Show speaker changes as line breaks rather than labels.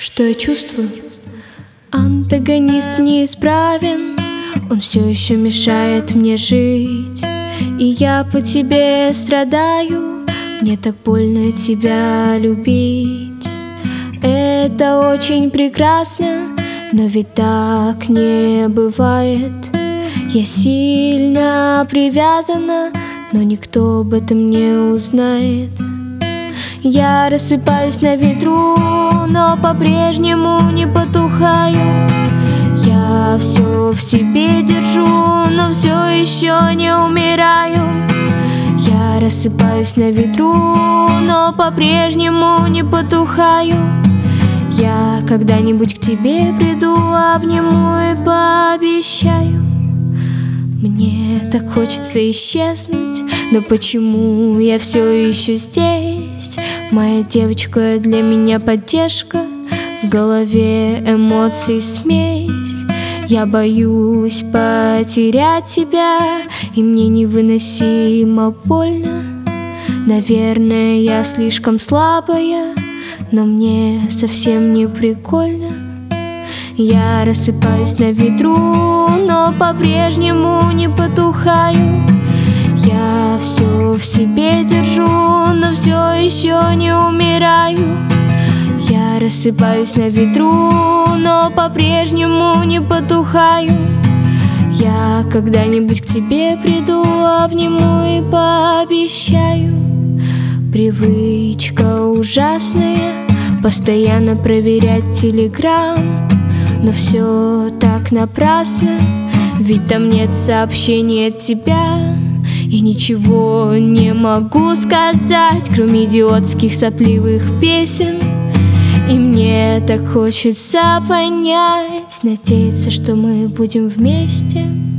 Что я чувствую? Антагонист неисправен, он все еще мешает мне жить. И я по тебе страдаю, мне так больно тебя любить. Это очень прекрасно, но ведь так не бывает. Я сильно привязана, но никто об этом не узнает. Я рассыпаюсь на ветру, но по-прежнему не потухаю. Я все в себе держу, но все еще не умираю. Я рассыпаюсь на ветру, но по-прежнему не потухаю. Я когда-нибудь к тебе приду, обниму и пообещаю. Мне так хочется исчезнуть, но почему я все еще здесь? Моя девочка для меня поддержка, в голове эмоций смесь. Я боюсь потерять тебя, и мне невыносимо больно. Наверное, я слишком слабая, но мне совсем не прикольно. Я рассыпаюсь на ветру, но по-прежнему не потухаю. Я все в себе держу, но все еще не умираю. Я рассыпаюсь на ветру, но по-прежнему не потухаю. Я когда-нибудь к тебе приду, обниму и пообещаю. Привычка ужасная, постоянно проверять телеграм. Но все так напрасно, ведь там нет сообщений от тебя. И ничего не могу сказать, кроме идиотских сопливых песен. И мне так хочется понять, надеяться, что мы будем вместе.